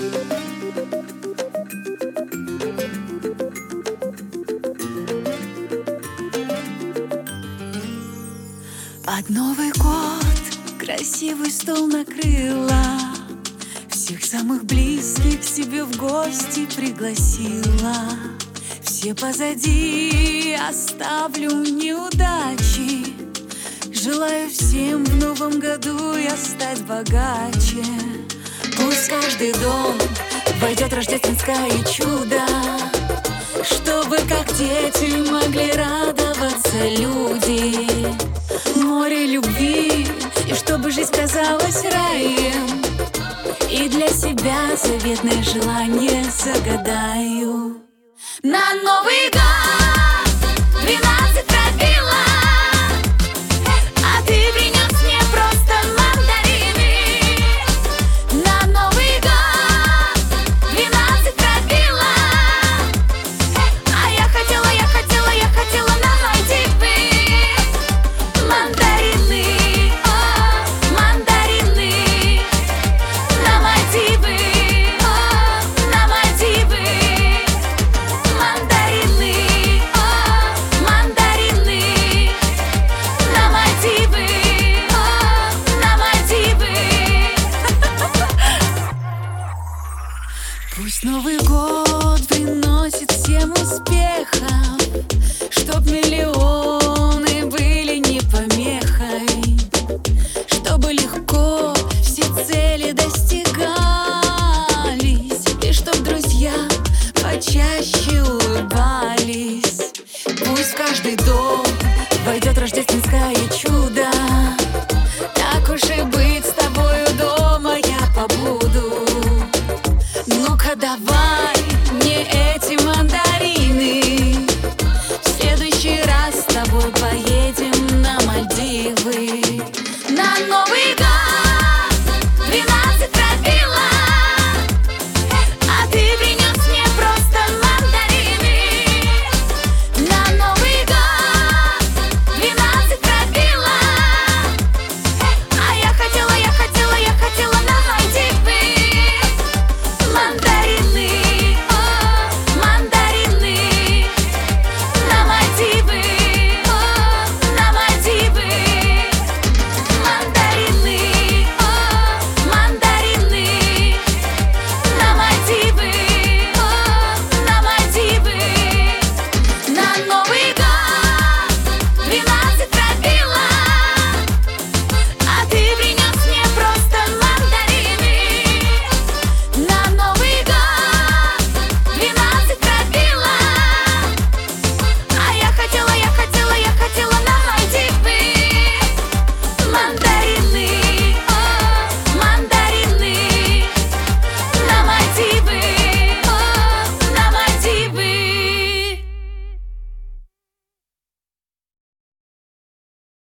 Под Новый год красивый стол накрыла, всех самых близких себе в гости пригласила. Все позади, оставлю неудачи. Желаю всем в новом году я стать богаче. Пусть каждый дом войдет рождественское чудо, чтобы как дети могли радоваться люди. Море любви, и чтобы жизнь казалась раем, и для себя заветное желание загадаю. На Новый год 12 пробила, а ты принес мне просто мандарины. На Новый год 12 пробила, а я хотела на Мальдивы. Мандарины, о, мандарины, на Мальдивы, о, на Мальдивы. Мандарины, о, мандарины, на Мальдивы, о, на Мальдивы. Пусть Новый год приносит всем успехов, чтоб миллионы были не помехой, чтобы легко все цели достигались, и чтоб друзья почаще улыбались. Пусть в каждый дом войдет рождественское чудо. Так уж и быть, с тобою дома я побуду. Ну-ка давай мне эти мандарины, в следующий раз с тобой поедем на Мальдивы. На Новый год 12 пробила, а ты принес мне просто мандарины. На Новый год 12 пробила, а я хотела на Мальдивы. Мандарины, о, мандарины, на Мальдивы, о, на Мальдивы. Мандарины, о, мандарины, на Мальдивы, о, на Мальдивы. На Новый